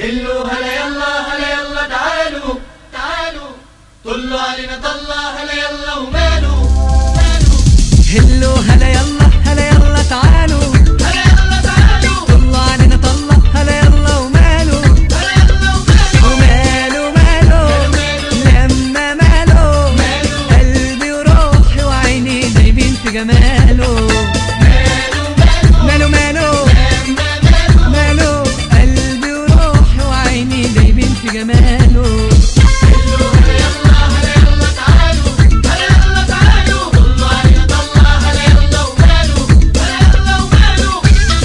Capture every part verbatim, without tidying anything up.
هلو هلا يلا هلا يلا تعالوا تعالوا طلوا علينا طلة هلا يلا ومالو مالو. هلو هلا يلا هلا يلا تعالوا هلا يلا تعالوا طلوا علينا طلة هلا يلا ومالو هلا يلا ومالو وماله ماله لما ماله مالو قلبي وروحي وعيني دايبين في جماله ماله ماله ماله قلبي وروحي وعيني دايبين في جماله. هلو هلا يلا هلا يلا تعالوا هلا يلا تعالوا طلوا علينا طلة هلا يلا ومالو هلا يلا ومالو.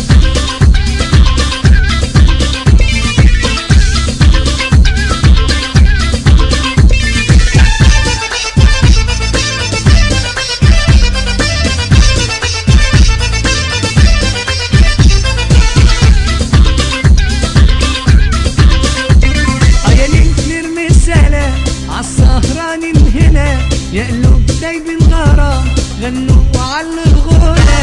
عالسهرانين هنا يا قلوب دايبين غرام غنوا وعلوا الغنى.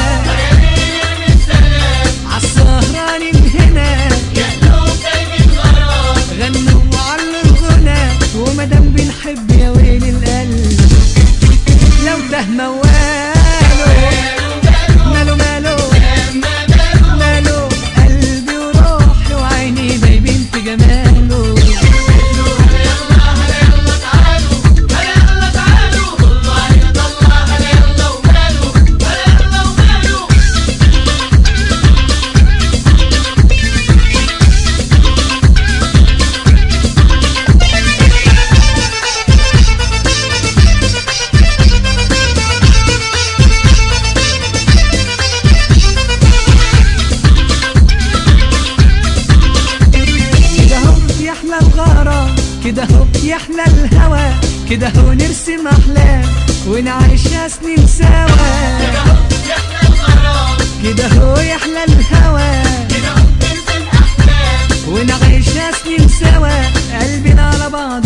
عالسهرانين هنا يا قلوب دايبين غرام غنوا وعلوا الغنى. ومادام بنحب يا ويل القلب لو ده مواله ماله ماله ماله قلبي وروحي وعيني دايبين في جماله. كده هو يحلى الهوى كده هو نرسم احلام ونعيشها سنين سوا. كده هو يحلى الغرام كده هو يحلى الهوى كده هو نرسم احلام ونعيشها سنين سوا. قلبنا على بعض